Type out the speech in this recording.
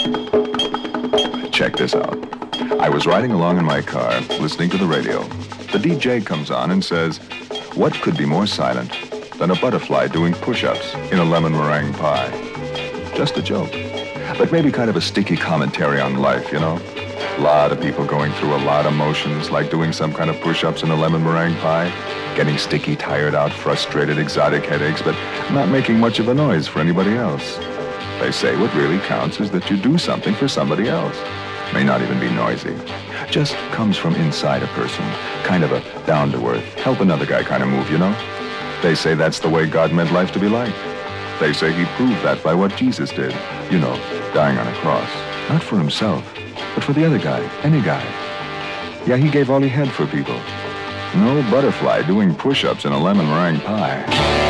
Check this out. I was riding along in my car, listening to the radio. The DJ comes on and says, what could be more silent than a butterfly doing push-ups in a lemon meringue pie? Just a joke. But maybe kind of a sticky commentary on life, you know? A lot of people going through a lot of motions, like doing some kind of push-ups in a lemon meringue pie, getting sticky, tired out, frustrated, exotic headaches, but not making much of a noise for anybody else. They say what really counts is that you do something for somebody else. May not even be noisy. Just comes from inside a person. Kind of a down-to-earth, help another guy kind of move, you know? They say that's the way God meant life to be like. They say he proved that by what Jesus did. You know, dying on a cross. Not for himself, but for the other guy, any guy. Yeah, he gave all he had for people. No butterfly doing push-ups in a lemon meringue pie.